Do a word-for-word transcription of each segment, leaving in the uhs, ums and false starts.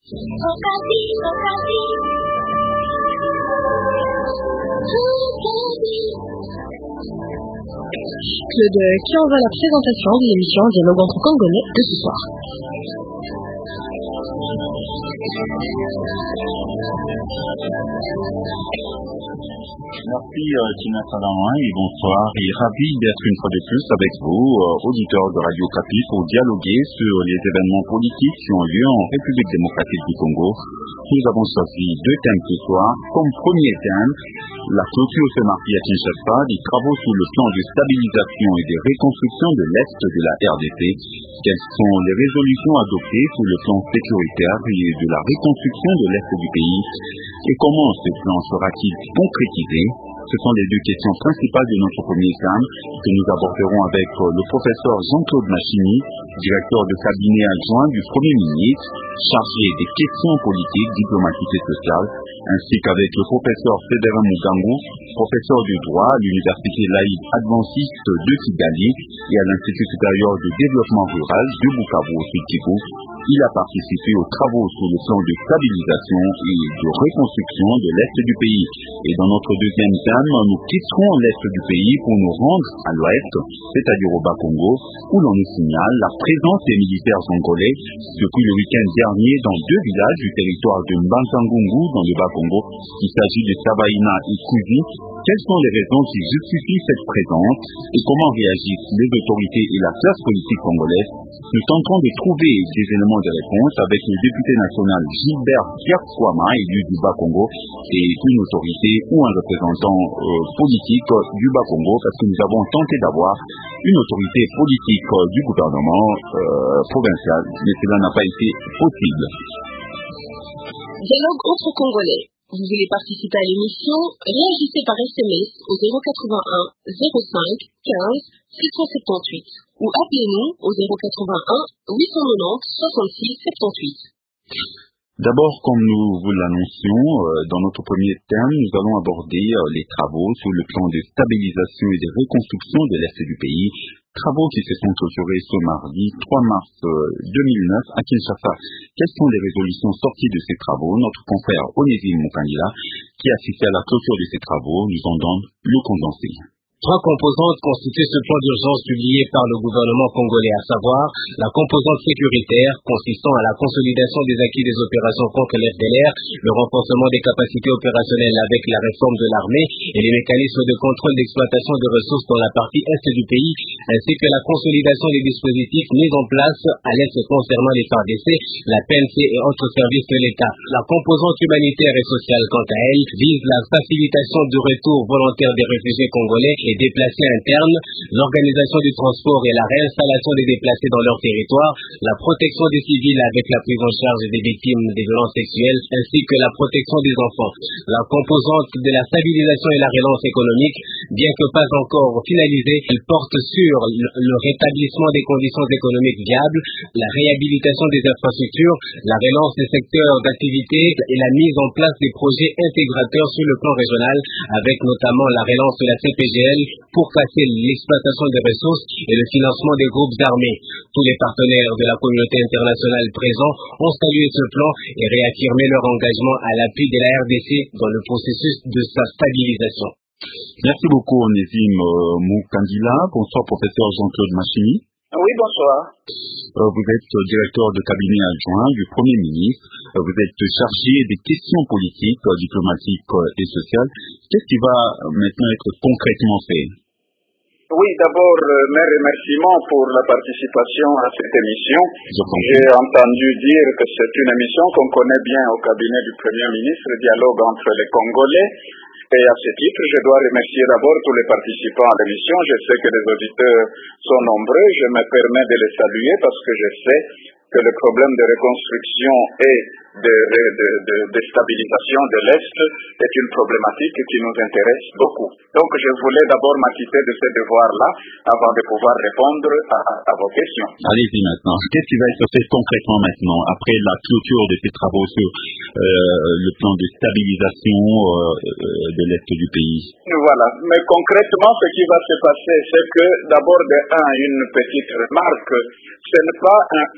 Claude, qui envoie la présentation de l'émission Dialogue entre Congolais de ce soir. Merci euh, Tina Salama et bonsoir et ravi d'être une fois de plus avec vous, euh, auditeurs de Radio Kapi, pour dialoguer sur les événements politiques qui ont lieu en République démocratique du Congo. Nous avons choisi deux thèmes ce soir. Comme premier thème, la clôture ce mardi à Kinshasa des travaux sur le plan de stabilisation et de reconstruction de l'Est de la R D C. Quelles sont les résolutions adoptées sur le plan sécuritaire et de la reconstruction de l'Est du pays? Et comment ce plan sera-t-il concrétisé? Ce sont les deux questions principales de notre premier thème que nous aborderons avec le professeur Jean-Claude Machini, directeur de cabinet adjoint du Premier ministre, chargé des questions politiques, diplomatiques et sociales, ainsi qu'avec le professeur Fédérin Mugangu, professeur de droit à l'Université laïque adventiste de Kigali et à l'Institut supérieur de développement rural de Bukavu au Sud Kivu. Il a participé aux travaux sur le plan de stabilisation et de reconstruction de l'Est du pays. Et dans notre deuxième thème, nous quitterons l'Est du pays pour nous rendre à l'Ouest, c'est-à-dire au Bas-Congo, où l'on nous signale la présence des militaires congolais depuis le week-end dernier dans deux villages du territoire de Mbantangungu dans le Bas-Congo. Il s'agit de Sabaïna et Kouzi. Quelles sont les raisons qui justifient cette présence et comment réagissent les autorités et la classe politique congolaise? Nous tenterons de trouver des éléments de réponse avec le député national Gilbert Kiakwama, élu du Bas-Congo, et une autorité ou un représentant euh, politique du Bas-Congo, parce que nous avons tenté d'avoir une autorité politique euh, du gouvernement euh, provincial, mais cela n'a pas été possible. Dialogue entre Congolais. Vous voulez participer à l'émission? Réagissez par S M S au zéro quatre-vingt-un zéro cinq quinze sept cent soixante-dix-huit ou appelez-nous au zéro quatre-vingt-un huit cent quatre-vingt-dix soixante-six soixante-dix-huit. D'abord, comme nous vous l'annoncions, euh, dans notre premier thème, nous allons aborder euh, les travaux sur le plan de stabilisation et de reconstruction de l'Est du pays. Travaux qui se sont clôturés ce mardi trois mars deux mille neuf à Kinshasa. Quelles sont les résolutions sorties de ces travaux? Notre confrère Onésime Mukandila, qui assistait à la clôture de ces travaux, nous en donne le condensé. Trois composantes constituent ce plan d'urgence publié par le gouvernement congolais, à savoir la composante sécuritaire consistant à la consolidation des acquis des opérations contre l'F D L R, le renforcement des capacités opérationnelles avec la réforme de l'armée et les mécanismes de contrôle d'exploitation de ressources dans la partie est du pays, ainsi que la consolidation des dispositifs mis en place à l'est concernant les F A R D C, la P N C et autres services de l'État. La composante humanitaire et sociale, quant à elle, vise la facilitation du retour volontaire des réfugiés congolais et déplacés internes, l'organisation du transport et la réinstallation des déplacés dans leur territoire, la protection des civils avec la prise en charge des victimes des violences sexuelles, ainsi que la protection des enfants. La composante de la stabilisation et la relance économique, bien que pas encore finalisée, elle porte sur le rétablissement des conditions économiques viables, la réhabilitation des infrastructures, la relance des secteurs d'activité et la mise en place des projets intégrateurs sur le plan régional, avec notamment la relance de la C P G L pour passer l'exploitation des ressources et le financement des groupes armés. Tous les partenaires de la communauté internationale présents ont salué ce plan et réaffirmé leur engagement à l'appui de la R D C dans le processus de sa stabilisation. Merci beaucoup Onésime euh, Mukandila. Bonsoir professeur Jean-Claude Machini. Oui, bonsoir. Euh, vous êtes directeur de cabinet adjoint du Premier ministre. Euh, vous êtes chargé des questions politiques, euh, diplomatiques euh, et sociales. Qu'est-ce qui va euh, maintenant être concrètement fait? Oui, d'abord, euh, mes remerciements pour la participation à cette émission. J'ai entendu dire que c'est une émission qu'on connaît bien au cabinet du Premier ministre, le dialogue entre les Congolais. Et à ce titre, je dois remercier d'abord tous les participants à l'émission. Je sais que les auditeurs sont nombreux. Je me permets de les saluer parce que je sais que le problème de reconstruction et de, de, de, de, de stabilisation de l'Est est une problématique qui nous intéresse beaucoup. Donc je voulais d'abord m'acquitter de ce devoir-là avant de pouvoir répondre à, à vos questions. Allez-y maintenant. Qu'est-ce qui va être fait concrètement maintenant, après la clôture de ces travaux sur euh, le plan de stabilisation euh, de l'Est du pays? Voilà. Mais concrètement, ce qui va se passer, c'est que d'abord, de un, une petite remarque, ce n'est pas un énième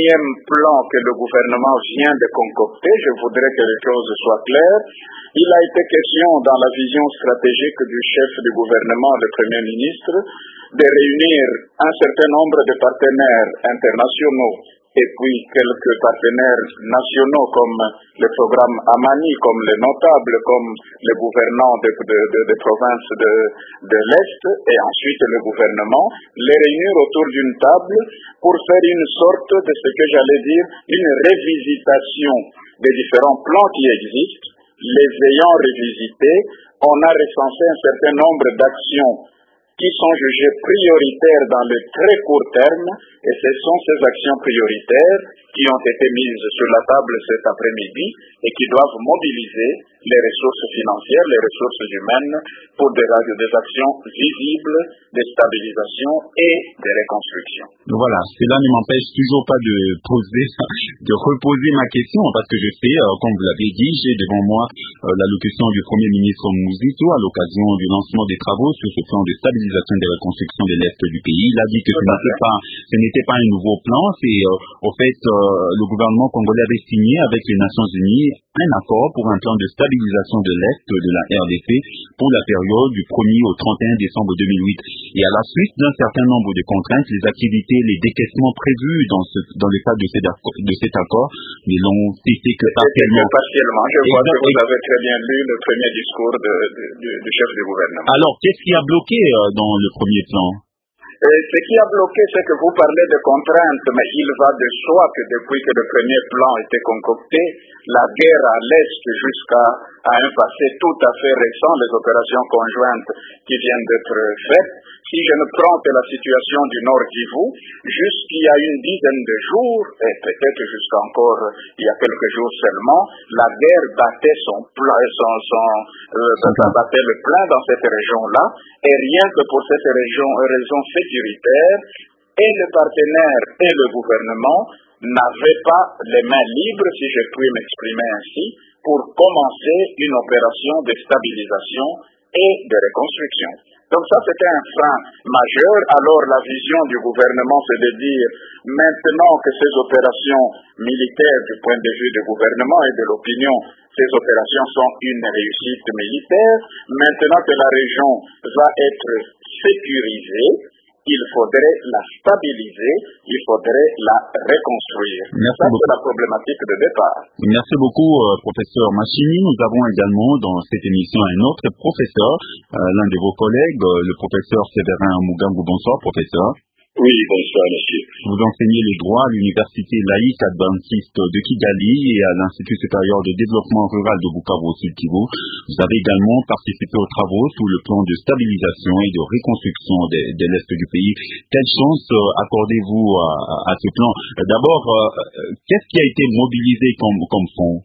énième plan que le gouvernement vient de concocter, je voudrais que les choses soient claires. Il a été question dans la vision stratégique du chef du gouvernement, le Premier ministre, de réunir un certain nombre de partenaires internationaux et puis quelques partenaires nationaux comme le programme Amani, comme les notables, comme les gouvernants des de, de, de provinces de, de l'Est, et ensuite le gouvernement, les réunir autour d'une table pour faire une sorte de ce que j'allais dire, une révisitation des différents plans qui existent. Les ayant revisités, on a recensé un certain nombre d'actions qui sont jugées prioritaires dans le très court terme, et ce sont ces actions prioritaires qui ont été mises sur la table cet après-midi et qui doivent mobiliser les ressources financières, les ressources humaines pour des, des actions visibles de stabilisation et de reconstruction. Voilà, cela ne m'empêche toujours pas de poser, de reposer ma question, parce que je sais, euh, comme vous l'avez dit, j'ai devant moi euh, l'allocution du Premier ministre Mouzito à l'occasion du lancement des travaux sur ce plan de stabilisation et de reconstruction de l'Est du pays. Il a dit que ce n'était pas, ce n'était pas un nouveau plan, c'est euh, au fait euh, le gouvernement congolais avait signé avec les Nations Unies un accord pour un plan de stabilisation de l'Est de la R D C pour la période du premier au trente et un décembre deux mille huit. Et à la suite d'un certain nombre de contraintes, les activités, les décaissements prévus dans, ce, dans le cadre de, cet accord, de cet accord ne l'ont cessé que partiellement. partiellement. Je vois que vous avez très bien lu le premier discours de, de, de, du chef du gouvernement. Alors, qu'est-ce qui a bloqué euh, dans le premier plan? Et ce qui a bloqué, c'est que vous parlez de contraintes, mais il va de soi que depuis que le premier plan était concocté, la guerre à l'Est jusqu'à à un passé tout à fait récent, les opérations conjointes qui viennent d'être faites. Si je ne prends que la situation du Nord Kivu, jusqu'il y a une dizaine de jours, et peut-être jusqu'à encore il y a quelques jours seulement, la guerre battait son plein, son, son, euh, battait le plein dans cette région-là, et rien que pour cette région, raison sécuritaire, et le partenaire et le gouvernement n'avaient pas les mains libres, si je puis m'exprimer ainsi, pour commencer une opération de stabilisation et de reconstruction. Donc ça, c'était un frein majeur. Alors la vision du gouvernement, c'est de dire, maintenant que ces opérations militaires, du point de vue du gouvernement et de l'opinion, ces opérations sont une réussite militaire, maintenant que la région va être sécurisée, il faudrait la stabiliser, il faudrait la reconstruire. Merci Ça, beaucoup. c'est la problématique de départ. Merci beaucoup, euh, professeur Machini. Nous avons également dans cette émission un autre professeur, euh, l'un de vos collègues, euh, le professeur Séverin Mugambu. Bonsoir, professeur. Oui, bonsoir, monsieur. Vous enseignez le droit à l'université laïque adventiste de Kigali et à l'Institut supérieur de développement rural de Bukavu au Sud Kivu. Vous avez également participé aux travaux sous le plan de stabilisation et de reconstruction de, de l'Est du pays. Quelle chance euh, accordez-vous à, à ce plan? D'abord, euh, qu'est-ce qui a été mobilisé comme, comme fonds?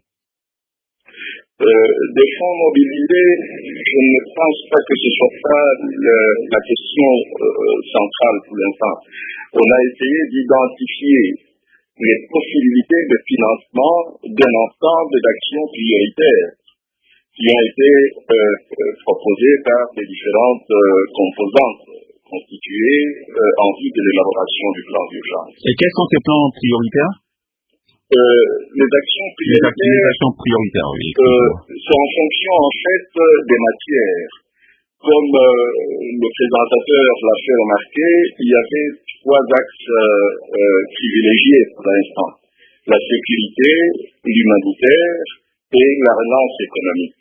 Euh, des fonds mobilisés, je ne pense pas que ce soit pas le, la question euh, centrale pour l'instant. On a essayé d'identifier les possibilités de financement d'un ensemble d'actions prioritaires qui ont été euh, proposées par les différentes euh, composantes constituées euh, en vue de l'élaboration du plan d'urgence. Et quels sont ces plans prioritaires? Euh, les actions prioritaires, les actions prioritaires oui, euh, sont en fonction en fait des matières. Comme euh, le présentateur l'a fait remarquer, il y avait trois axes euh, euh, privilégiés pour l'instant. La sécurité, l'humanitaire et la relance économique.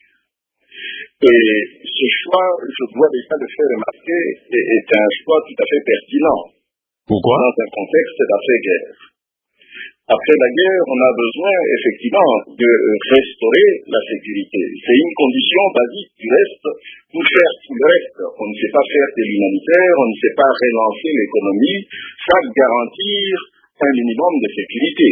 Et ce choix, je dois déjà le faire remarquer, est, est un choix tout à fait pertinent. Pourquoi? Dans un contexte d'après-guerre. Après la guerre, on a besoin effectivement de restaurer la sécurité. C'est une condition basique du reste. Pour faire tout le reste, on ne sait pas faire de l'humanitaire, on ne sait pas relancer l'économie, sans garantir un minimum de sécurité.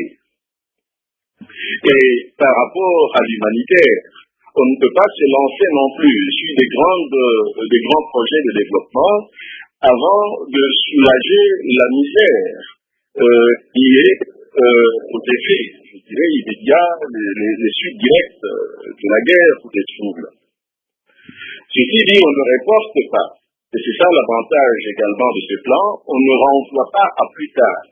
Et par rapport à l'humanitaire, on ne peut pas se lancer non plus sur des, grandes, des grands projets de développement avant de soulager la misère euh, qui est Euh, aux effets, je dirais, immédiats, les, les, les suites directes de la guerre ou des troubles. Ceci dit, on ne reporte pas, et c'est ça l'avantage également de ce plan, on ne renvoie pas à plus tard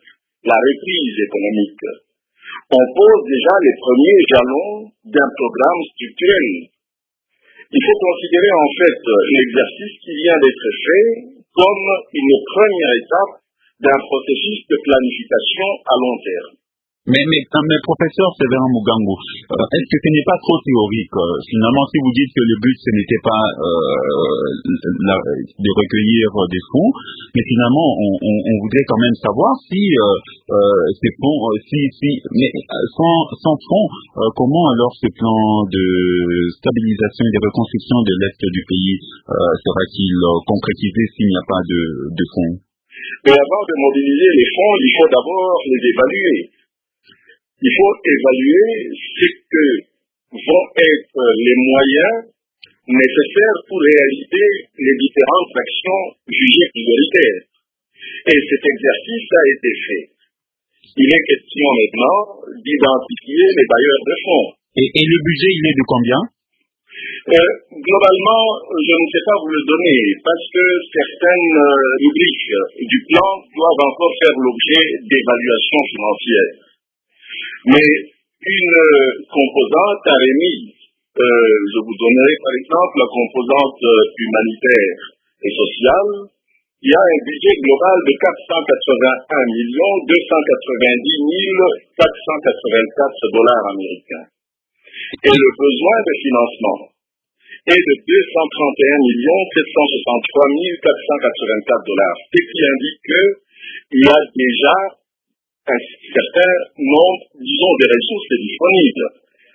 la reprise économique. On pose déjà les premiers jalons d'un programme structurel. Il faut considérer en fait l'exercice qui vient d'être fait comme une première étape d'un processus de planification à long terme. Mais, mais, mais professeur Séverin Mugangu, euh, est-ce que ce n'est pas trop théorique euh, finalement, si vous dites que le but ce n'était pas euh, la, de recueillir des fonds, mais finalement on, on, on voudrait quand même savoir si euh, euh, ces fonds, euh, si, si, mais sans, sans fonds, euh, comment alors ce plan de stabilisation et de reconstruction de l'Est du pays euh, sera-t-il euh, concrétisé s'il n'y a pas de, de fonds? Mais avant de mobiliser les fonds, il faut d'abord les évaluer. Il faut évaluer ce que vont être les moyens nécessaires pour réaliser les différentes actions jugées prioritaires. Et cet exercice a été fait. Il est question maintenant d'identifier les bailleurs de fonds. Et, et le budget, il est de combien? euh, Globalement, je ne sais pas vous le donner, parce que certaines euh, rubriques du plan doivent encore faire l'objet d'évaluations financières. Mais une euh, composante a remis, euh, je vous donnerai par exemple la composante euh, humanitaire et sociale. Il y a un budget global de quatre cent quatre-vingt-un millions deux cent quatre-vingt-dix mille quatre cent quatre-vingt-quatre dollars américains. Et le besoin de financement est de deux cent trente et un millions sept cent soixante-trois mille quatre cent quatre-vingt-quatre dollars, ce qui indique qu'il y a déjà un certain nombre, disons, de ressources disponibles.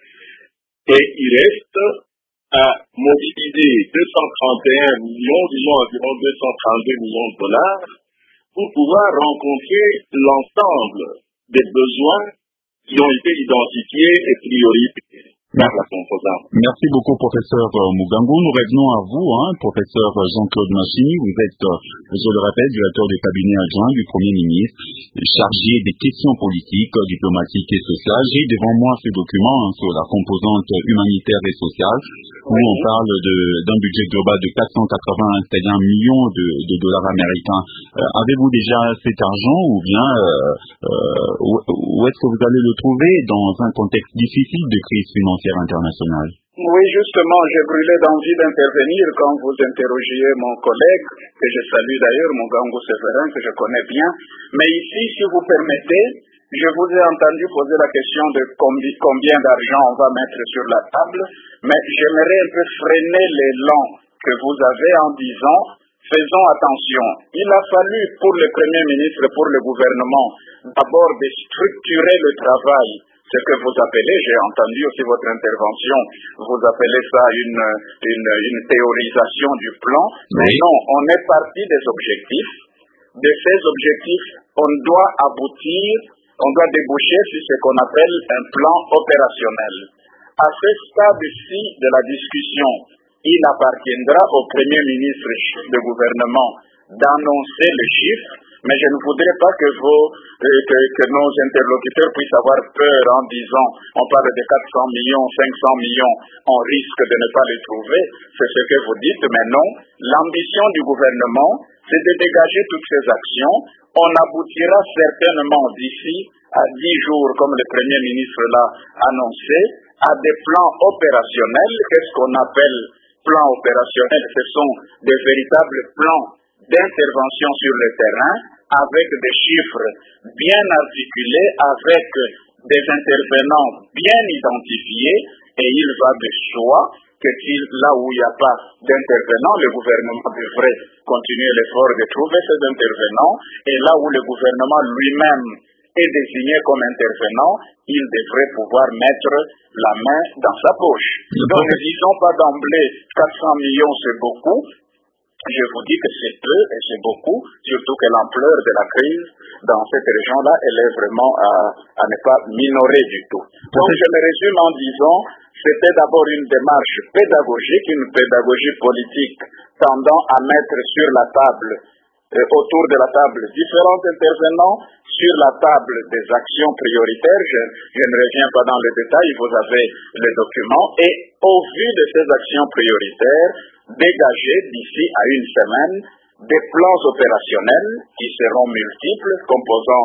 Et il reste à mobiliser deux cent trente et un millions, disons environ deux cent trente-deux millions de dollars, pour pouvoir rencontrer l'ensemble des besoins qui ont été identifiés et prioritaires par la composante. Merci beaucoup, professeur Mugangu. Nous revenons à vous, hein, professeur Jean-Claude Massini. Vous êtes, je le rappelle, directeur du cabinet adjoint du Premier ministre, chargé des questions politiques, diplomatiques et sociales. J'ai devant moi ce document hein, sur la composante humanitaire et sociale, où oui. on parle d'un budget global de quatre cent quatre-vingts, c'est-à-dire un million de, de dollars américains. Euh, Avez-vous déjà cet argent ou bien euh, euh, où, où est-ce que vous allez le trouver dans un contexte difficile de crise financière internationale? Oui, justement, j'ai brûlé d'envie d'intervenir quand vous interrogiez mon collègue, que je salue d'ailleurs, Mugangu Séverin, que je connais bien. Mais ici, si vous permettez, je vous ai entendu poser la question de combi, combien d'argent on va mettre sur la table, mais j'aimerais un peu freiner l'élan que vous avez en disant, faisons attention. Il a fallu pour le Premier ministre, pour le gouvernement, d'abord de structurer le travail. Ce que vous appelez, j'ai entendu aussi votre intervention, vous appelez ça une, une, une théorisation du plan. Oui. Mais non, on est parti des objectifs. De ces objectifs, on doit aboutir, on doit déboucher sur ce qu'on appelle un plan opérationnel. À ce stade-ci de la discussion, il appartiendra au Premier ministre chef de gouvernement d'annoncer le chiffre, mais je ne voudrais pas que, vos, euh, que, que nos interlocuteurs puissent avoir peur en disant on parle de quatre cents millions, cinq cents millions, on risque de ne pas les trouver. C'est ce que vous dites, mais non. L'ambition du gouvernement, c'est de dégager toutes ces actions. On aboutira certainement d'ici à dix jours, comme le Premier ministre l'a annoncé, à des plans opérationnels. Qu'est-ce qu'on appelle plans opérationnels? Ce sont des véritables plans d'intervention sur le terrain avec des chiffres bien articulés, avec des intervenants bien identifiés, et il va de soi que là où il n'y a pas d'intervenants, le gouvernement devrait continuer l'effort de trouver ces intervenants, et là où le gouvernement lui-même est désigné comme intervenant, il devrait pouvoir mettre la main dans sa poche. Donc ne disons pas d'emblée quatre cents millions c'est beaucoup. Je vous dis que c'est peu et c'est beaucoup, surtout que l'ampleur de la crise dans cette région-là, elle est vraiment à, à ne pas minorer du tout. Donc je me résume en disant, c'était d'abord une démarche pédagogique, une pédagogie politique tendant à mettre sur la table, euh, autour de la table, différents intervenants, sur la table des actions prioritaires. Je, je ne reviens pas dans les détails, vous avez les documents, et au vu de ces actions prioritaires, dégager d'ici à une semaine des plans opérationnels qui seront multiples, composantes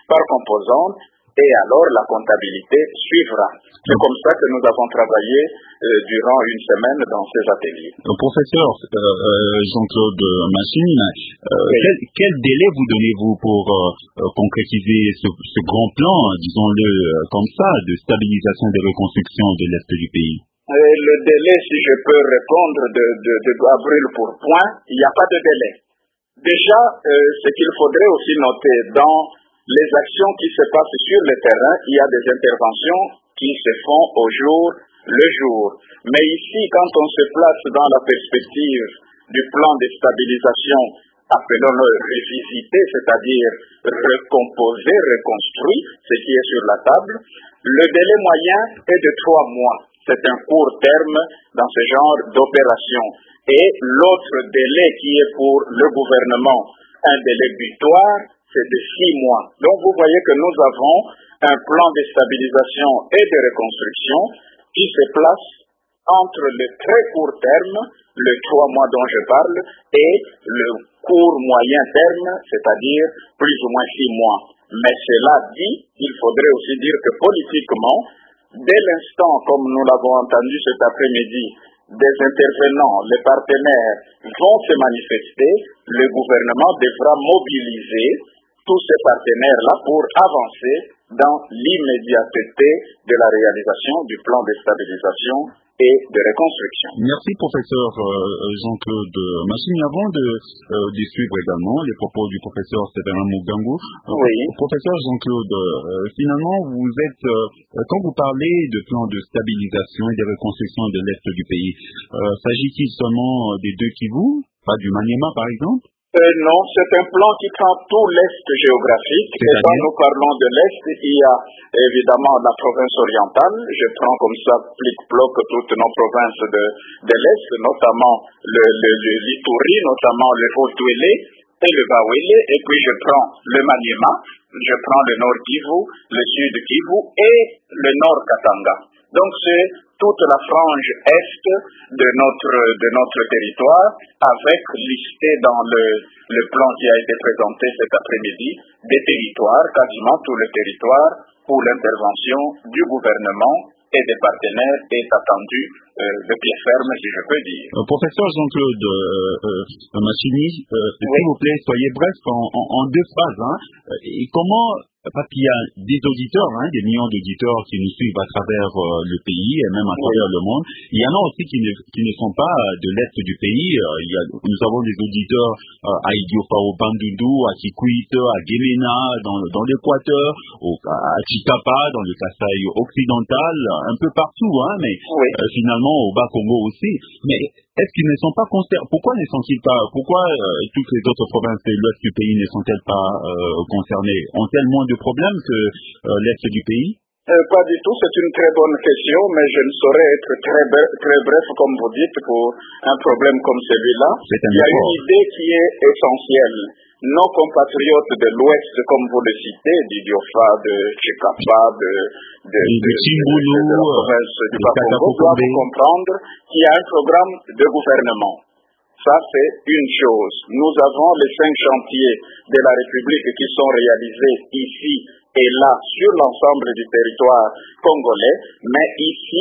par composante, et alors la comptabilité suivra. C'est comme ça que nous avons travaillé euh, durant une semaine dans ces ateliers. Euh, professeur euh, euh, Jean-Claude Machine, euh, oui. quel, quel délai vous donnez-vous pour euh, concrétiser ce, ce grand plan, disons-le euh, comme ça, de stabilisation et de reconstruction de l'Est du pays? Euh, le délai, si je peux répondre de, de, de Gabriel pour point, il n'y a pas de délai. Déjà, euh, ce qu'il faudrait aussi noter dans les actions qui se passent sur le terrain, il y a des interventions qui se font au jour le jour. Mais ici, quand on se place dans la perspective du plan de stabilisation, appelons-le revisité, c'est-à-dire recomposer, reconstruire ce qui est sur la table, le délai moyen est de trois mois. C'est un court terme dans ce genre d'opération. Et l'autre délai qui est pour le gouvernement, un délai butoir, c'est de six mois. Donc vous voyez que nous avons un plan de stabilisation et de reconstruction qui se place entre le très court terme, le trois mois dont je parle, et le court moyen terme, c'est-à-dire plus ou moins six mois. Mais cela dit, il faudrait aussi dire que politiquement, dès l'instant, comme nous l'avons entendu cet après-midi, des intervenants, les partenaires vont se manifester, le gouvernement devra mobiliser tous ces partenaires-là pour avancer dans l'immédiateté de la réalisation du plan de stabilisation et de reconstruction. Merci, professeur Jean-Claude Machine. Avant de, euh, de suivre également les propos du professeur Séverin Mugango, oui. professeur Jean-Claude, euh, finalement, vous êtes, euh, quand vous parlez de plan de stabilisation et de reconstruction de l'Est du pays, euh, s'agit-il seulement des deux Kivu, pas du Maniema par exemple? Euh, non, c'est un plan qui prend tout l'Est géographique. Et quand nous parlons de l'Est, il y a évidemment la province orientale. Je prends comme ça, plic-ploc, toutes nos provinces de, de l'Est, notamment le, le, le l'Ituri, notamment le Haut-Ouélé et le Bas-Ouélé. Et puis je prends le Maniema, je prends le Nord Kivu, le Sud Kivu et le Nord Katanga. Donc c'est toute la frange est de notre, de notre territoire, avec listé dans le, le plan qui a été présenté cet après-midi, des territoires, quasiment tout le territoire, où l'intervention du gouvernement et des partenaires est attendue euh, de pied ferme, si je peux dire. Euh, professeur Jean-Claude euh, euh, Machini, euh, oui. s'il vous plaît, soyez bref en, en, en deux phrases. Hein. Et comment... Parce qu'il y a des auditeurs, hein, des millions d'auditeurs qui nous suivent à travers euh, le pays et même à travers oui. le monde. Il y en a aussi qui ne, qui ne sont pas de l'Est du pays. Euh, il y a, nous avons des auditeurs euh, à Idiofa, au Bandundu, à Kikwit, à Guémena, dans, dans l'Équateur, au, à Chikapa, dans le Kasaï occidental, un peu partout, hein, mais oui. euh, finalement au Bas-Congo aussi. Mais est-ce qu'ils ne sont pas concernés? Pourquoi ne sont-ils pas? Pourquoi euh, toutes les autres provinces de l'Ouest du pays ne sont-elles pas euh, concernées? Ont-elles moins de problèmes que euh, l'Est du pays? Euh, pas du tout, c'est une très bonne question, mais je ne saurais être très, bref, très bref, comme vous dites, pour un problème comme celui-là. Il y a une idée qui est essentielle. Nos compatriotes de l'Ouest, comme vous le citez, d'Idiofa, de Chikapa, de, de, de, de, de, de la province du Bas-Congo, doivent comprendre qu'il y a un programme de gouvernement. Ça, c'est une chose. Nous avons les cinq chantiers de la République qui sont réalisés ici et là sur l'ensemble du territoire congolais, mais ici,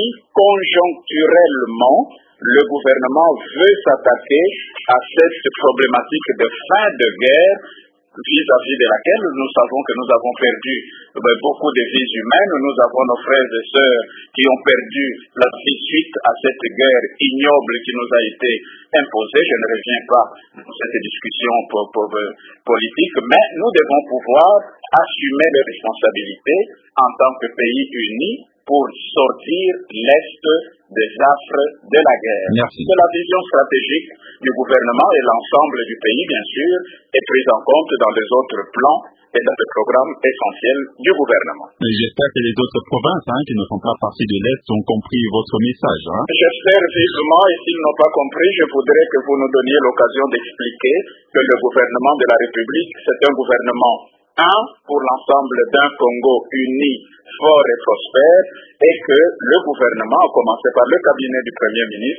conjoncturellement, le gouvernement veut s'attaquer à cette problématique de fin de guerre vis-à-vis de laquelle nous savons que nous avons perdu ben, beaucoup de vies humaines. Nous avons nos frères et sœurs qui ont perdu la vie suite à cette guerre ignoble qui nous a été imposée. Je ne reviens pas dans cette discussion pour, pour, pour, politique, mais nous devons pouvoir assumer les responsabilités en tant que pays unis pour sortir l'Est des affres de la guerre. Merci. C'est la vision stratégique du gouvernement et l'ensemble du pays, bien sûr, est prise en compte dans les autres plans et dans les programmes essentiels du gouvernement. J'espère que les autres provinces hein, qui ne font pas partie de l'Est ont compris votre message. Hein. J'espère vivement, et s'ils n'ont pas compris, je voudrais que vous nous donniez l'occasion d'expliquer que le gouvernement de la République, c'est un gouvernement un pour l'ensemble d'un Congo uni, fort et prospère, et que le gouvernement, à commencer par le cabinet du Premier ministre,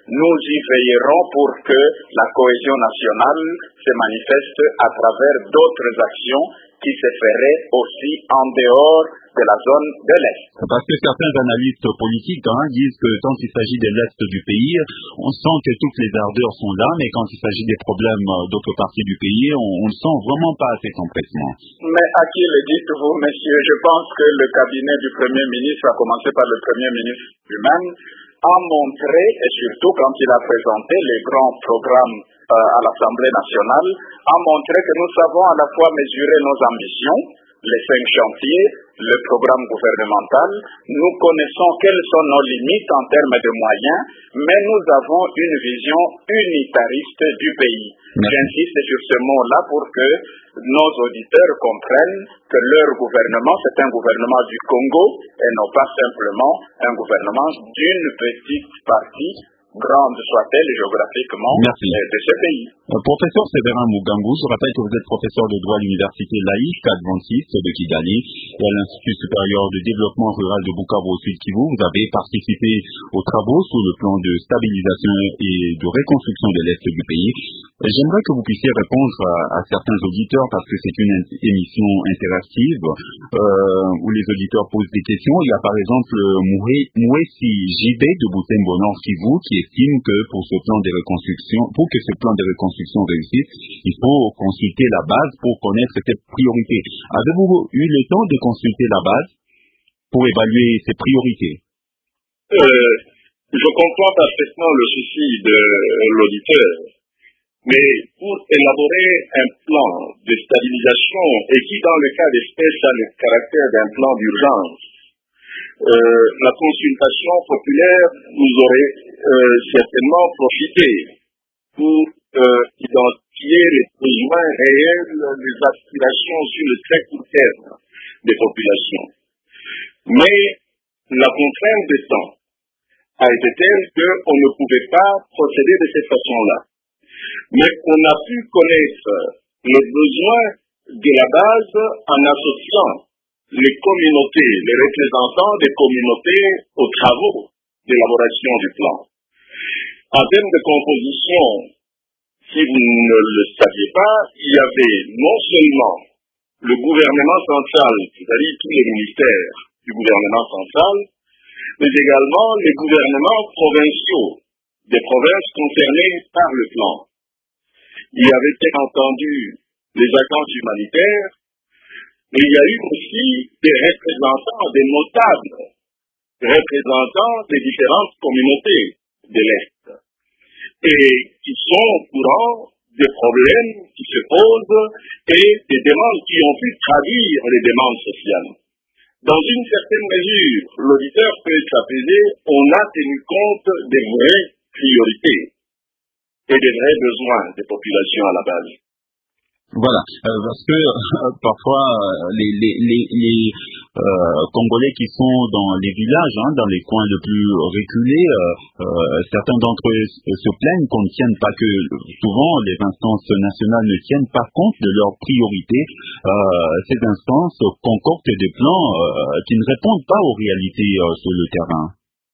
nous y veillerons pour que la cohésion nationale se manifeste à travers d'autres actions qui se feraient aussi en dehors de la zone de l'Est. Parce que certains analystes politiques hein, disent que quand il s'agit de l'Est du pays, on sent que toutes les ardeurs sont là, mais quand il s'agit des problèmes d'autres parties du pays, on ne sent vraiment pas assez d'empressement. Mais à qui le dites-vous, monsieur? Je pense que le cabinet du Premier ministre, à commencer par le Premier ministre lui-même, a montré, et surtout quand il a présenté les grands programmes euh, à l'Assemblée nationale, a montré que nous savons à la fois mesurer nos ambitions, les cinq chantiers, le programme gouvernemental, nous connaissons quelles sont nos limites en termes de moyens, mais nous avons une vision unitariste du pays. J'insiste sur ce mot-là pour que nos auditeurs comprennent que leur gouvernement, c'est un gouvernement du Congo et non pas simplement un gouvernement d'une petite partie, grande soit-elle géographiquement, Merci. de ce pays. Euh, professeur Séverin Mugambu, je rappelle que vous êtes professeur de droit à l'université laïque adventiste de Kigali et à l'Institut supérieur de développement rural de Bukavu au Sud Kivu. Vous avez participé aux travaux sur le plan de stabilisation et de reconstruction de l'Est du pays. J'aimerais que vous puissiez répondre à, à certains auditeurs parce que c'est une émission interactive euh, où les auditeurs posent des questions. Il y a par exemple Mouessi J B de Butembo Nord Kivu qui estime que pour ce plan de reconstruction, pour que ce plan de reconstruction réussisse, il faut consulter la base pour connaître ses priorités. Avez-vous eu le temps de consulter la base pour évaluer ses priorités? euh, Je comprends parfaitement le souci de l'auditeur, mais pour élaborer un plan de stabilisation et qui, dans le cas d'espèce, a le caractère d'un plan d'urgence, euh, la consultation populaire nous aurait euh, certainement profité pour euh, identifier les besoins réels, les aspirations sur le très court terme des populations. Mais la contrainte de temps a été telle qu'on ne pouvait pas procéder de cette façon-là. Mais on a pu connaître les besoins de la base en associant les communautés, les représentants des communautés aux travaux d'élaboration du plan. En termes de composition, si vous ne le saviez pas, il y avait non seulement le gouvernement central, c'est-à-dire tous les ministères du gouvernement central, mais également les gouvernements provinciaux des provinces concernées par le plan. Il y avait bien entendu les agences humanitaires, mais il y a eu aussi des représentants, des notables, représentants des différentes communautés de l'Est, et qui sont au courant des problèmes qui se posent et des demandes qui ont pu traduire les demandes sociales. Dans une certaine mesure, l'auditeur peut s'apaiser, on a tenu compte des vraies priorités et des vrais besoins des populations à la base. Voilà, euh, parce que euh, parfois euh, les, les, les, les euh, Congolais qui sont dans les villages, hein, dans les coins les plus reculés, euh, euh, certains d'entre eux se plaignent qu'on ne tienne pas que, souvent les instances nationales ne tiennent pas compte de leurs priorités. Euh, ces instances concoctent des plans euh, qui ne répondent pas aux réalités euh, sur le terrain.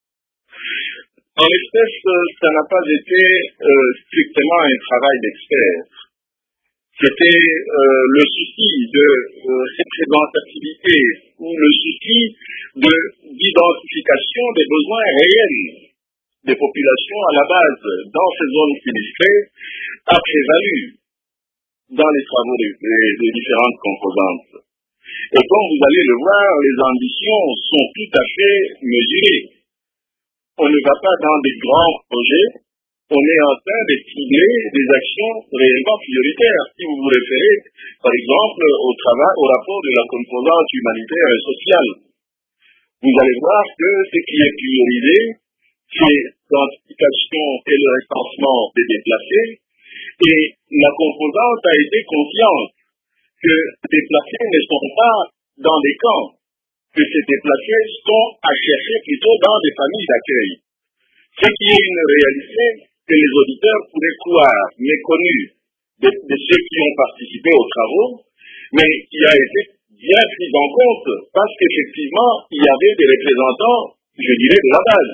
En l'espèce, ça n'a pas été euh, strictement un travail d'expert. C'était euh, le souci de euh, représentativité ou le souci de, d'identification des besoins réels des populations à la base dans ces zones sinistrées a prévalu dans les travaux des, des, des différentes composantes. Et comme vous allez le voir, les ambitions sont tout à fait mesurées. On ne va pas dans des grands projets. On est en train de cibler des actions réellement prioritaires. Si vous vous référez, par exemple, au travail, au rapport de la composante humanitaire et sociale, vous allez voir que ce qui est priorisé, c'est l'identification et le recensement des déplacés, et la composante a été consciente que les déplacés ne sont pas dans des camps, que ces déplacés sont à chercher plutôt dans des familles d'accueil. Ce qui est une réalité que les auditeurs pourraient croire méconnus de, de ceux qui ont participé aux travaux, mais qui a été bien pris en compte parce qu'effectivement, il y avait des représentants, je dirais, de la base,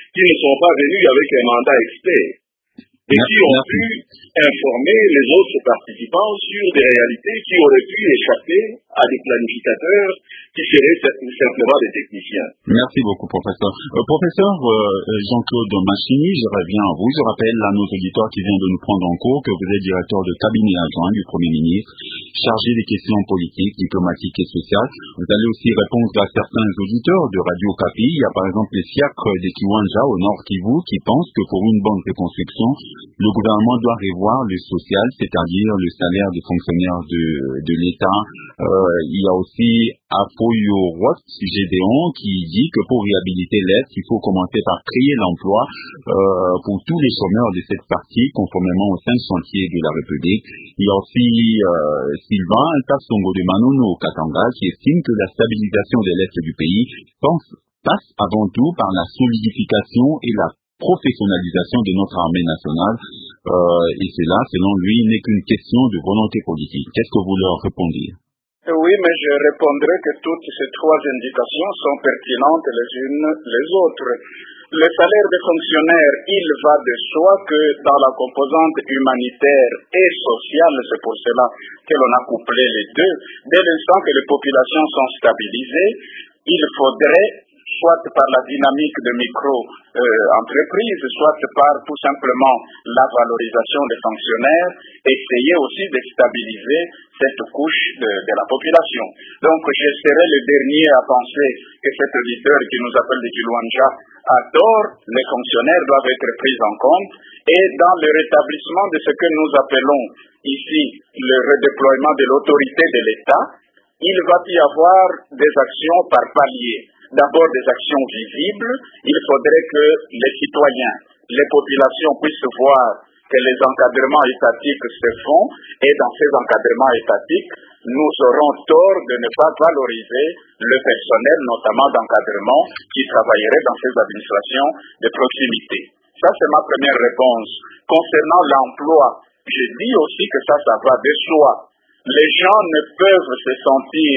qui ne sont pas venus avec un mandat expert et qui ont pu informer les autres participants sur des réalités qui auraient pu échapper à des planificateurs qui seraient simplement des techniciens. Merci beaucoup, professeur. Euh, professeur euh, Jean-Claude Machini, je reviens à vous. Je rappelle à nos auditeurs qui viennent de nous prendre en cours que vous êtes directeur de cabinet adjoint du Premier ministre, chargé des questions politiques, diplomatiques et sociales. Vous allez aussi répondre à certains auditeurs de Radio Okapi. Il y a par exemple les fiacres des Kiwanja au Nord Kivu qui pensent que pour une bonne reconstruction, le gouvernement doit revoir le social, c'est-à-dire le salaire des fonctionnaires de, de l'État. Euh, il y a aussi Apoyo Roth, Gédéon, qui dit que pour réhabiliter l'Est, il faut commencer par créer l'emploi euh, pour tous les chômeurs de cette partie, conformément aux cinq chantiers de la République. Il y a aussi euh, Sylvain Tassongo de Manono Katanga, qui estime que la stabilisation de l'Est du pays pense, passe avant tout par la solidification et la professionnalisation de notre armée nationale, euh, et cela, selon lui, n'est qu'une question de volonté politique. Qu'est-ce que vous leur répondez? Oui, mais je répondrai que toutes ces trois indications sont pertinentes les unes les autres. Le salaire des fonctionnaires, il va de soi que dans la composante humanitaire et sociale, c'est pour cela que l'on a couplé les deux, dès l'instant que les populations sont stabilisées, il faudrait soit par la dynamique de micro-entreprises, euh, soit par tout simplement la valorisation des fonctionnaires, essayer aussi de stabiliser cette couche de, de la population. Donc je serai le dernier à penser que cet auditeur qui nous appelle de Kiwanja a tort, les fonctionnaires doivent être pris en compte, et dans le rétablissement de ce que nous appelons ici le redéploiement de l'autorité de l'État, il va y avoir des actions par palier. D'abord des actions visibles, il faudrait que les citoyens, les populations puissent voir que les encadrements étatiques se font, et dans ces encadrements étatiques, nous aurons tort de ne pas valoriser le personnel, notamment d'encadrement, qui travaillerait dans ces administrations de proximité. Ça, c'est ma première réponse. Concernant l'emploi, je dis aussi que ça, ça va de soi. Les gens ne peuvent se sentir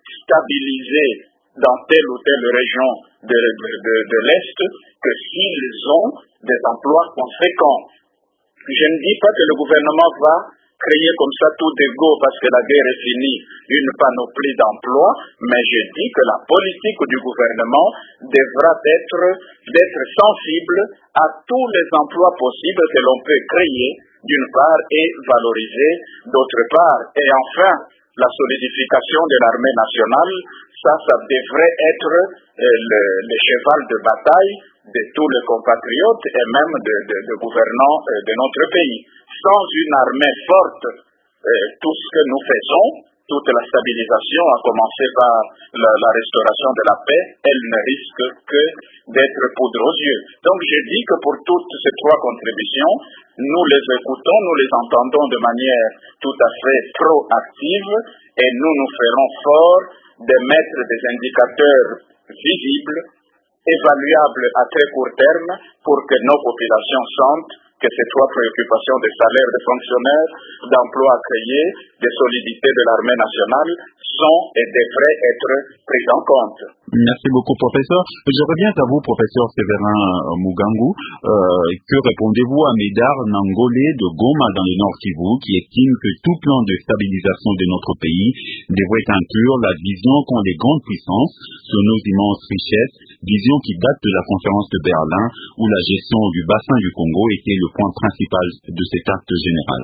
stabilisés dans telle ou telle région de, de, de, de l'Est que s'ils ont des emplois conséquents. Je ne dis pas que le gouvernement va créer comme ça tout d'égo parce que la guerre est finie, une panoplie d'emplois, mais je dis que la politique du gouvernement devra être d'être sensible à tous les emplois possibles que l'on peut créer d'une part et valoriser d'autre part. Et enfin, la solidification de l'armée nationale, ça, ça devrait être euh, le, le cheval de bataille de tous les compatriotes et même de, de, de gouvernants euh, de notre pays. Sans une armée forte, euh, tout ce que nous faisons, toute la stabilisation, à commencer par la, la restauration de la paix, elle ne risque que d'être poudre aux yeux. Donc je dis que pour toutes ces trois contributions, nous les écoutons, nous les entendons de manière tout à fait proactive, et nous nous ferons fort de mettre des indicateurs visibles, évaluables à très court terme, pour que nos populations sentent que ces trois préoccupations des salaires des fonctionnaires, d'emplois créés, de solidité de l'armée nationale sont et devraient être prises en compte. Merci beaucoup, professeur. Je reviens à vous, professeur Séverin Mugangu. Euh, que répondez-vous à Médard Nangolé de Goma dans le Nord Kivu, qui estime que tout plan de stabilisation de notre pays devrait inclure la vision qu'ont les grandes puissances sur nos immenses richesses, vision qui date de la conférence de Berlin où la gestion du bassin du Congo était le point principal de cet acte général?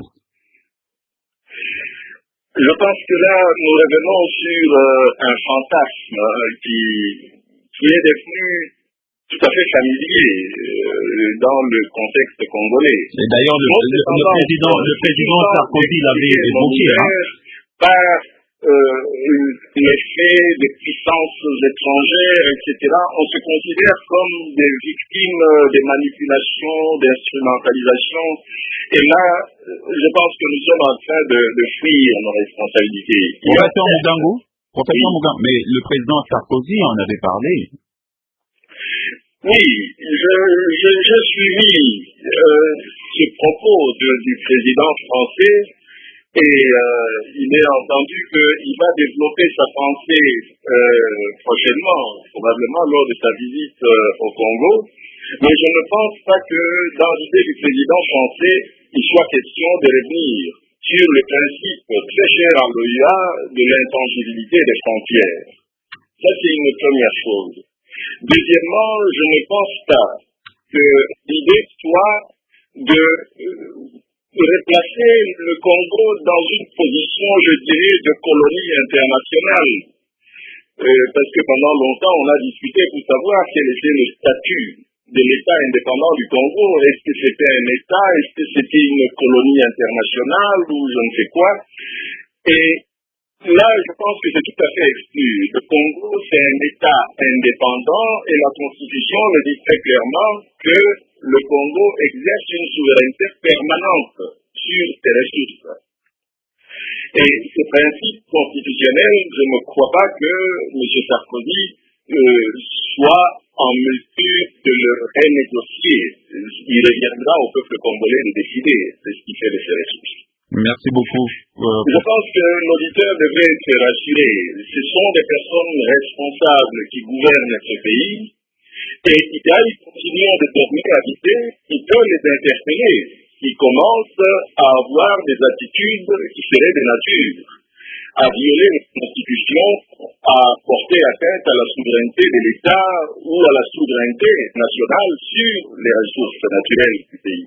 Je pense que là, nous revenons sur euh, un fantasme euh, qui, qui est devenu tout à fait familier euh, dans le contexte congolais. Et d'ailleurs, le, le, le président, le président Sarkozy l'avait évoqué. Hein. Par euh, l'effet des puissances étrangères, et cetera, on se considère comme des victimes des manipulations, d'instrumentalisation. Et là, je pense que nous sommes en train de, de fuir nos responsabilités. Professeur Mugangu, professeur oui. Mugangu, mais le président Sarkozy en avait parlé. Oui, je, je, je suivi euh, ce propos de, du président français et euh, il est entendu qu'il va développer sa pensée euh, prochainement, probablement lors de sa visite euh, au Congo. Mais je ne pense pas que dans l'idée du président français, il soit question de revenir sur le principe très cher à l'O U A de l'intangibilité des frontières. Ça, c'est une première chose. Deuxièmement, je ne pense pas que l'idée soit de replacer le Congo dans une position, je dirais, de colonie internationale. Euh, parce que pendant longtemps, on a discuté pour savoir quel était le statut de l'État indépendant du Congo. Est-ce que c'était un État? Est-ce que c'était une colonie internationale ou je ne sais quoi? Et là, je pense que c'est tout à fait exclu. Le Congo, c'est un État indépendant et la Constitution le dit très clairement que le Congo exerce une souveraineté permanente sur ses ressources. Et ce principe constitutionnel, je ne crois pas que M. Sarkozy euh, soit en mesure de le renégocier. Il reviendra au peuple congolais de décider de ce qu'il fait de ses ressources. Merci beaucoup. Euh, Je pense que l'auditeur devrait être rassuré. Ce sont des personnes responsables qui gouvernent ce pays et qui aillent continuer de dormir à habiter, qui peuvent les interpeller. Ils commencent à avoir des attitudes qui seraient de nature à violer la Constitution, à porter atteinte à la souveraineté de l'État ou à la souveraineté nationale sur les ressources naturelles du pays.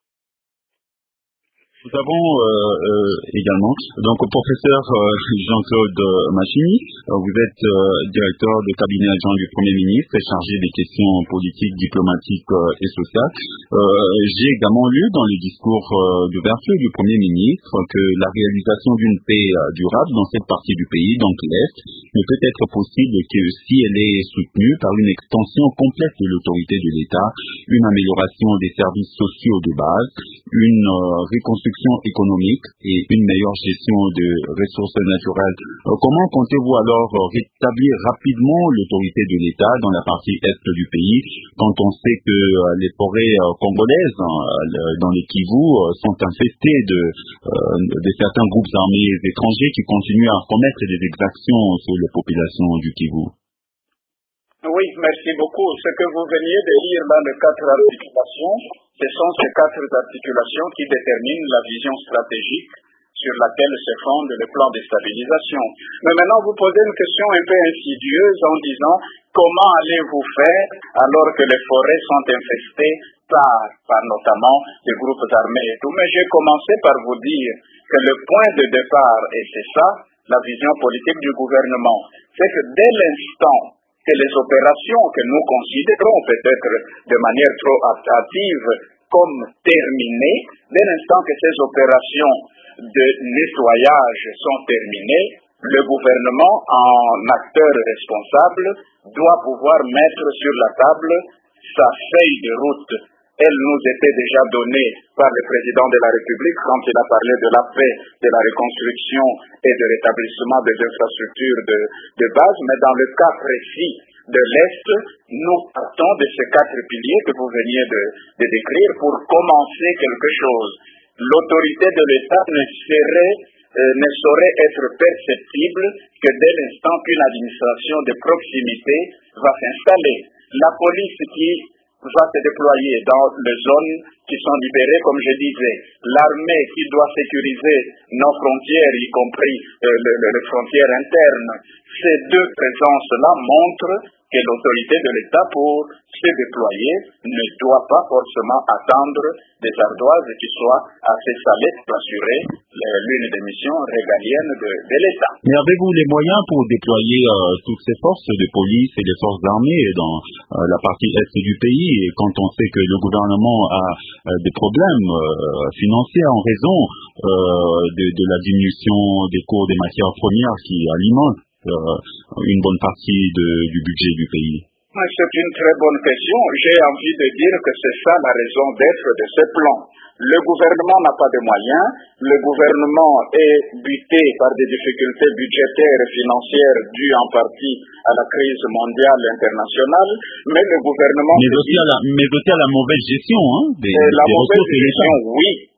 Nous avons euh, euh, également, donc professeur euh, Jean-Claude Machini, euh, vous êtes euh, directeur de cabinet adjoint du Premier ministre et chargé des questions politiques, diplomatiques euh, et sociales. Euh, j'ai également lu dans les discours euh, d'ouverture du Premier ministre que la réalisation d'une paix euh, durable dans cette partie du pays, donc l'Est, ne peut être possible que si elle est soutenue par une extension complète de l'autorité de l'État, une amélioration des services sociaux de base, une euh, reconstruction économique et une meilleure gestion de ressources naturelles. Euh, comment comptez-vous alors euh, rétablir rapidement l'autorité de l'État dans la partie est du pays, quand on sait que euh, les forêts euh, congolaises hein, le, dans les Kivu euh, sont infestées de, euh, de certains groupes armés étrangers qui continuent à commettre des exactions sur les populations du Kivu? Oui, merci beaucoup. Ce que vous veniez de lire dans les quatre articulations, ce sont ces quatre articulations qui déterminent la vision stratégique sur laquelle se fonde le plan de stabilisation. Mais maintenant, vous posez une question un peu insidieuse en disant comment allez-vous faire alors que les forêts sont infestées par, par notamment des groupes armés et tout. Mais j'ai commencé par vous dire que le point de départ, et c'est ça, la vision politique du gouvernement, c'est que dès l'instant que les opérations que nous considérons peut-être de manière trop hâtive comme terminées, dès l'instant que ces opérations de nettoyage sont terminées, le gouvernement, en acteur responsable, doit pouvoir mettre sur la table sa feuille de route. Elle nous était déjà donnée par le président de la République quand il a parlé de la paix, de la reconstruction et de l'établissement des infrastructures de, de base, mais dans le cas précis de l'Est, nous partons de ces quatre piliers que vous veniez de, de décrire pour commencer quelque chose. L'autorité de l'État ne serait, euh, ne saurait être perceptible que dès l'instant qu'une administration de proximité va s'installer. La police qui va se déployer dans les zones qui sont libérées, comme je disais, l'armée qui doit sécuriser nos frontières, y compris euh, le, le, les frontières internes. Ces deux présences-là montrent que l'autorité de l'État, pour se déployer, ne doit pas forcément attendre des ardoises qui soient assez salées pour assurer l'une des missions régaliennes de, de l'État. Mais avez-vous les moyens pour déployer euh, toutes ces forces de police et les forces armées dans euh, la partie est du pays, et quand on sait que le gouvernement a euh, des problèmes euh, financiers en raison euh, de, de la diminution des cours des matières premières qui alimentent euh, une bonne partie de, du budget du pays? C'est une très bonne question. J'ai envie de dire que c'est ça la raison d'être de ce plan. Le gouvernement n'a pas de moyens, le gouvernement est buté par des difficultés budgétaires et financières dues en partie à la crise mondiale internationale, mais le gouvernement... Mais aussi à la, mais aussi à la mauvaise gestion hein, des, la des mauvaise ressources de gestion, l'État. oui,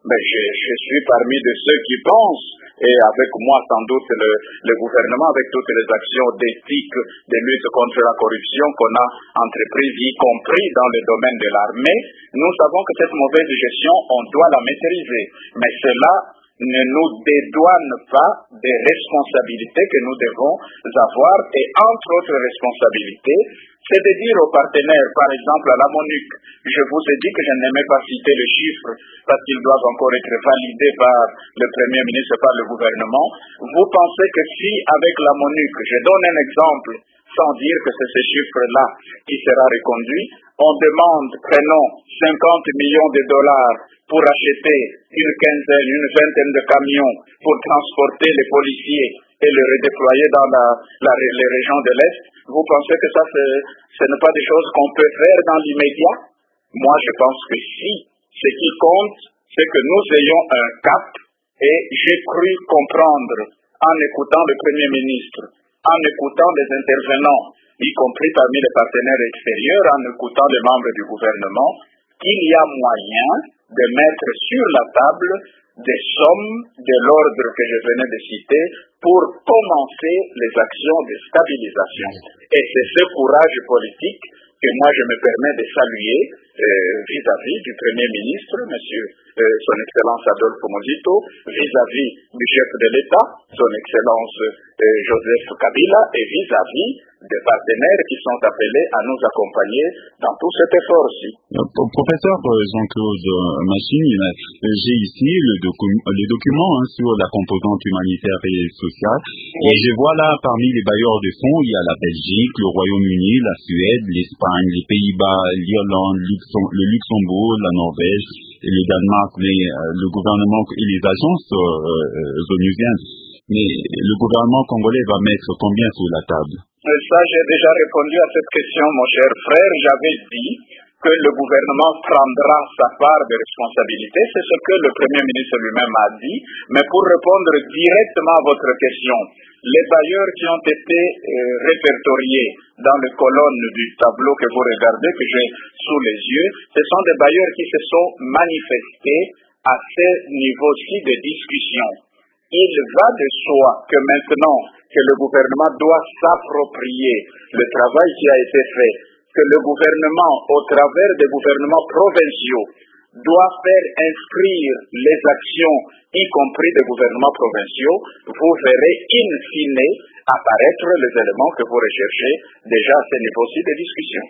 Mais je, je suis parmi de ceux qui pensent, et avec moi sans doute le, le gouvernement, avec toutes les actions d'éthique, de lutte contre la corruption qu'on a entreprises, y compris dans le domaine de l'armée, nous savons que cette mauvaise gestion, on doit la maîtriser. Mais cela ne nous dédouane pas des responsabilités que nous devons avoir, et entre autres responsabilités, c'est de dire aux partenaires, par exemple à la MONUC, je vous ai dit que je n'aimais pas citer les chiffres parce qu'ils doivent encore être validés par le Premier ministre, par le gouvernement. Vous pensez que si avec la MONUC, je donne un exemple, sans dire que c'est ces chiffres-là qui sera reconduit, on demande, prenons cinquante millions de dollars pour acheter une quinzaine, une vingtaine de camions pour transporter les policiers et les redéployer dans la, la, les régions de l'Est. Vous pensez que ça, ce n'est pas des choses qu'on peut faire dans l'immédiat? Moi, je pense que si. Ce qui compte, c'est que nous ayons un cap, et j'ai cru comprendre, en écoutant le Premier ministre, en écoutant les intervenants, y compris parmi les partenaires extérieurs, en écoutant les membres du gouvernement, qu'il y a moyen de mettre sur la table des sommes de l'ordre que je venais de citer pour commencer les actions de stabilisation. Et c'est ce courage politique que moi je me permets de saluer euh, vis-à-vis du Premier ministre, Monsieur euh, Son Excellence Adolfo Mozito, vis-à-vis du chef de l'État, Son Excellence euh, Joseph Kabila, et vis-à-vis des partenaires qui sont appelés à nous accompagner dans tout cet effort-ci. Professeur Jean-Claude Machine, j'ai ici le, docu- le document hein, sur la composante humanitaire et sociale, et je vois là parmi les bailleurs de fonds, il y a la Belgique, le Royaume-Uni, la Suède, l'Espagne, les Pays-Bas, l'Irlande, Luxem- le Luxembourg, la Norvège, et le Danemark, mais euh, le gouvernement et les agences euh, euh, onusiennes. Mais le gouvernement congolais va mettre combien sur la table? Ça, j'ai déjà répondu à cette question, mon cher frère. J'avais dit que le gouvernement prendra sa part de responsabilité. C'est ce que le Premier ministre lui-même a dit. Mais pour répondre directement à votre question, les bailleurs qui ont été euh, répertoriés dans les colonnes du tableau que vous regardez, que j'ai sous les yeux, ce sont des bailleurs qui se sont manifestés à ce niveau-ci de discussion. Il va de soi que maintenant que le gouvernement doit s'approprier le travail qui a été fait, que le gouvernement, au travers des gouvernements provinciaux, doit faire inscrire les actions, y compris des gouvernements provinciaux, vous verrez in fine apparaître les éléments que vous recherchez déjà à ce niveau-ci de discussion.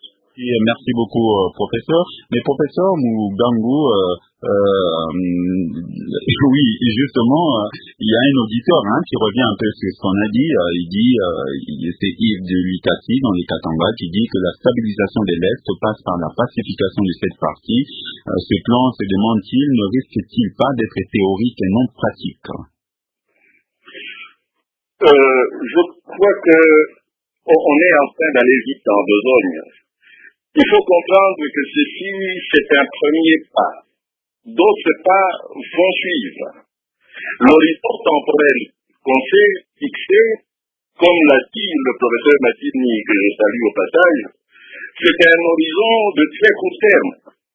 Merci beaucoup, euh, professeur. Mais professeur Mugangu, euh, euh, oui, justement, euh, il y a un auditeur hein, qui revient un peu sur ce qu'on a dit. Euh, il dit, euh, c'est Yves de Likati dans les Katanga qui dit que la stabilisation de l'Est passe par la pacification de cette partie. Euh, ce plan se demande-t-il, ne risque-t-il pas d'être théorique et non pratique? euh, Je crois que on est en train d'aller vite en besogne. Il faut comprendre que ceci, c'est un premier pas. D'autres pas vont suivre. L'horizon temporel qu'on s'est fixé, comme l'a dit le professeur Matini, que je salue au passage, c'est un horizon de très court terme.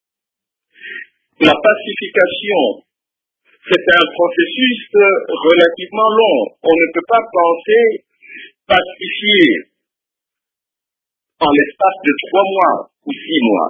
La pacification, c'est un processus relativement long. On ne peut pas penser pacifier en l'espace de trois mois ou six mois.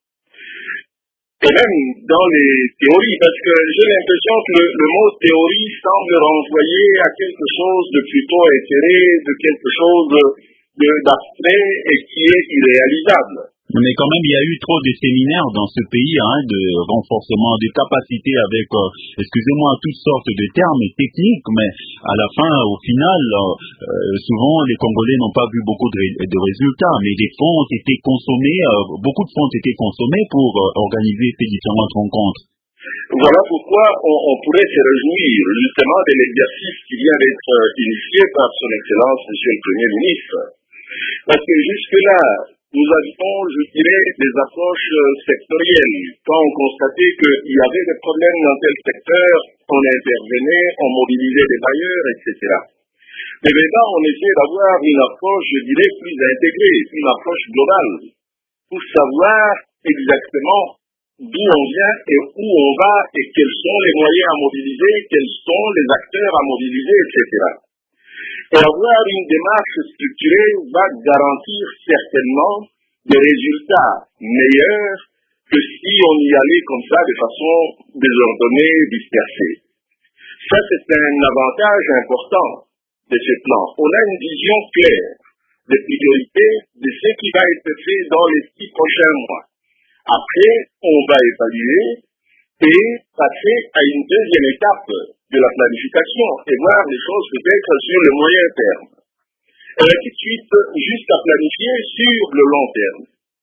Et même dans les théories, parce que j'ai l'impression que le, le mot théorie semble renvoyer à quelque chose de plutôt éthéré, de quelque chose de, d'abstrait et qui est irréalisable. Mais quand même, il y a eu trop de séminaires dans ce pays, hein, de renforcement des capacités avec, euh, excusez-moi, toutes sortes de termes techniques, mais à la fin, au final, euh, souvent, les Congolais n'ont pas vu beaucoup de, de résultats, mais des fonds ont été consommés, euh, beaucoup de fonds ont été consommés pour euh, organiser ces différentes rencontres. Voilà pourquoi on, on pourrait se réjouir justement de l'exercice qui vient d'être initié par son Excellence, Monsieur le Premier ministre. Parce que jusque-là, nous avions, je dirais, des approches sectorielles. Quand on constatait qu'il y avait des problèmes dans tel secteur, on intervenait, on mobilisait des bailleurs, et cetera. Mais maintenant, on essaie d'avoir une approche, je dirais, plus intégrée, une approche globale, pour savoir exactement d'où on vient et où on va et quels sont les moyens à mobiliser, quels sont les acteurs à mobiliser, et cetera. Et avoir une démarche structurée va garantir certainement des résultats meilleurs que si on y allait comme ça de façon désordonnée, dispersée. Ça, c'est un avantage important de ce plan. On a une vision claire des priorités de ce qui va être fait dans les six prochains mois. Après, on va évaluer et passer à une deuxième étape de la planification et voir les choses peut-être sur le moyen terme. Et ainsi de suite, juste à planifier sur le long terme.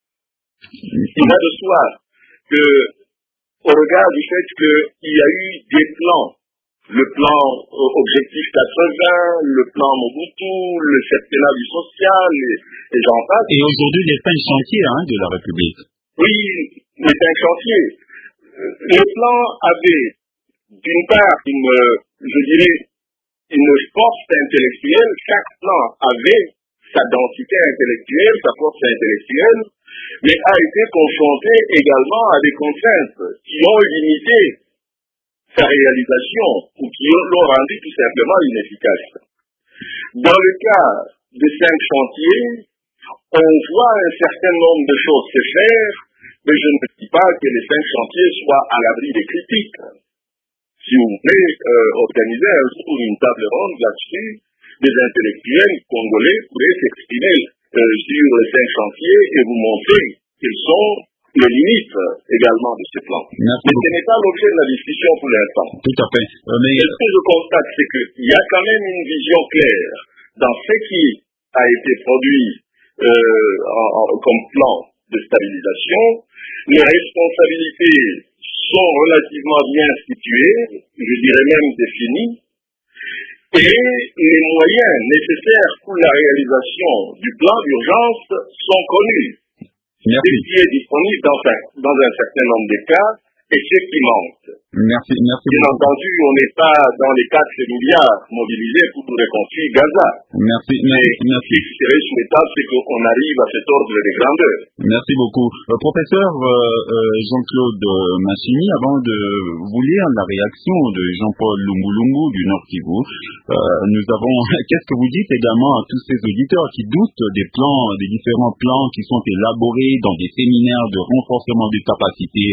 Il va de soi que, au regard du fait qu'il y a eu des plans, le plan euh, Objectif quatre-vingts, le plan Mobutu, le septennat du social, et, et j'en passe. Et aujourd'hui, les cinq chantiers hein, de la République. Oui, les cinq chantiers. Le plan avait, d'une part, une, je dirais, une force intellectuelle. Chaque plan avait sa densité intellectuelle, sa force intellectuelle, mais a été confronté également à des contraintes qui ont limité sa réalisation ou qui l'ont rendu tout simplement inefficace. Dans le cas des cinq chantiers, on voit un certain nombre de choses se faire, mais je ne dis pas que les cinq chantiers soient à l'abri des critiques. Si vous voulez euh, organiser un jour une table ronde là-dessus, des intellectuels congolais pourraient s'exprimer euh, sur les cinq chantiers et vous montrer quelles sont les limites également de ce plan. Merci mais ce n'est pas l'objet de la discussion pour l'instant. Tout à fait. Euh, mais... Ce que je constate, c'est qu'il y a quand même une vision claire dans ce qui a été produit euh, en, en, comme plan de stabilisation. Les responsabilités sont relativement bien situées, je dirais même définies, et les moyens nécessaires pour la réalisation du plan d'urgence sont connus. Merci. Ce qui est disponible dans un, dans un certain nombre de cas et ce qui manque. Merci, merci. Bien entendu, on n'est pas dans les quatre milliards mobilisés pour reconstruire Gaza. Merci, merci, merci. Ce qui serait souhaitable, c'est qu'on arrive à cet ordre de grandeur. Merci beaucoup. Euh, professeur euh, euh, Jean-Claude Massini, avant de vous lire la réaction de Jean-Paul Lungu-Lungu du Nord Kivu, euh, nous avons, qu'est-ce que vous dites également à tous ces auditeurs qui doutent des plans, des différents plans qui sont élaborés dans des séminaires de renforcement des capacités,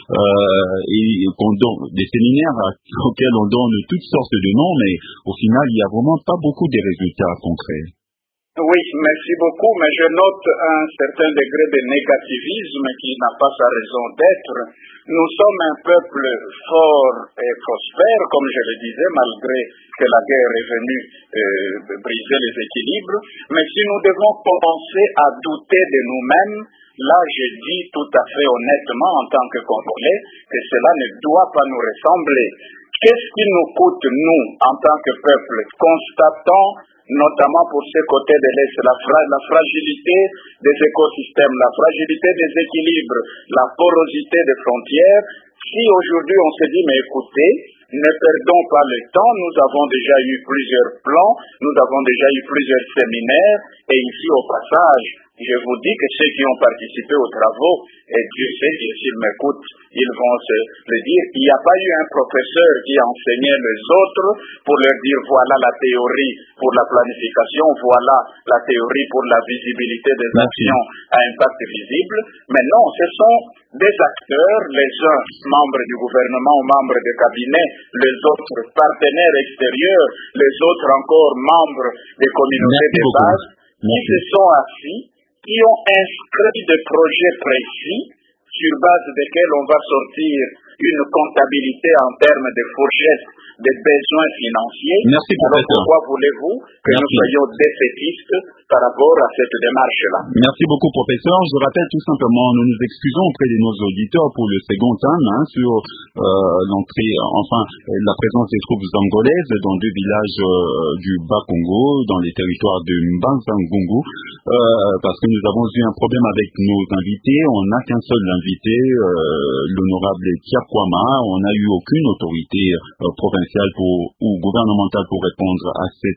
euh, et qu'on donne, des séminaires auxquels on donne toutes sortes de noms, mais au final, il n'y a vraiment pas beaucoup de résultats concrets. Oui, merci beaucoup, mais je note un certain degré de négativisme qui n'a pas sa raison d'être. Nous sommes un peuple fort et prospère, comme je le disais, malgré que la guerre est venue euh, briser les équilibres. Mais si nous devons commencer à douter de nous-mêmes, là je dis tout à fait honnêtement en tant que Congolais que cela ne doit pas nous ressembler. Qu'est-ce qui nous coûte, nous, en tant que peuple, constatant notamment pour ce côté de l'Est, la, fra- la fragilité des écosystèmes, la fragilité des équilibres, la porosité des frontières. Si aujourd'hui on se dit, mais écoutez, ne perdons pas le temps, nous avons déjà eu plusieurs plans, nous avons déjà eu plusieurs séminaires, et ici au passage, je vous dis que ceux qui ont participé aux travaux, et Dieu sait que s'ils m'écoutent, ils vont se le dire, il n'y a pas eu un professeur qui enseignait les autres pour leur dire voilà la théorie pour la planification, voilà la théorie pour la visibilité des actions à impact visible, mais non, ce sont des acteurs, les uns membres du gouvernement ou membres de cabinet, les autres partenaires extérieurs, les autres encore membres des communautés de base, qui se sont assis, qui ont inscrit des projets précis sur base desquels on va sortir une comptabilité en termes de fourchettes des besoins financiers. Merci, alors pourquoi voulez-vous que Merci. nous soyons défaitistes par rapport à cette démarche-là? Merci beaucoup, professeur. Je rappelle tout simplement, nous nous excusons auprès de nos auditeurs pour le second thème hein, sur euh, l'entrée, enfin la présence des troupes angolaises dans deux villages euh, du Bas-Congo, dans les territoires de Mbanza-Ngungu, euh, parce que nous avons eu un problème avec nos invités. On n'a qu'un seul invité, euh, l'honorable Tiakwama. On n'a eu aucune autorité euh, provinciale pour, ou gouvernementale pour répondre à cette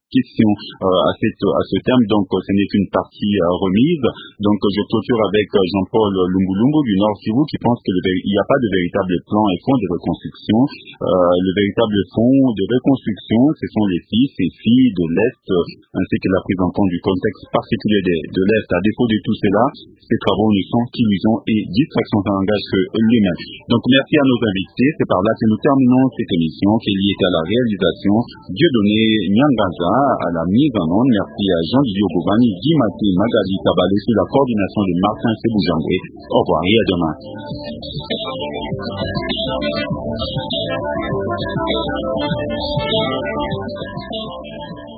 questions euh, à, cette, à ce terme, donc ce n'est qu'une partie euh, remise. Donc je clôture avec Jean-Paul Lumbulumbu du Nord Kivu qui pense qu'il n'y a pas de véritable plan et fonds de reconstruction. Euh, le véritable fonds de reconstruction, ce sont les fils et filles de l'Est, euh, ainsi que la prise en compte du contexte particulier de, de l'Est. À défaut de tout cela, ces travaux ne sont qu'illusions et distractions, ça n'engage que lui-même. Donc merci à nos invités, c'est par là que nous terminons cette émission. Kelly était à la réalisation, Dieudonné Nyangaza à la mise en onde. Merci à Jean-Guillaume Boubani, Guy Maté, Magali Tabalé sur la coordination de Martin Seboujangré. Au revoir et à demain. Thank you.